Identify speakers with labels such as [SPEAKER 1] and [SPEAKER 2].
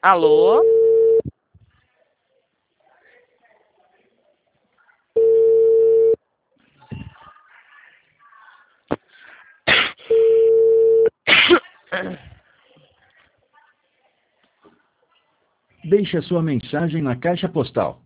[SPEAKER 1] Alô?
[SPEAKER 2] Deixe a sua mensagem na caixa postal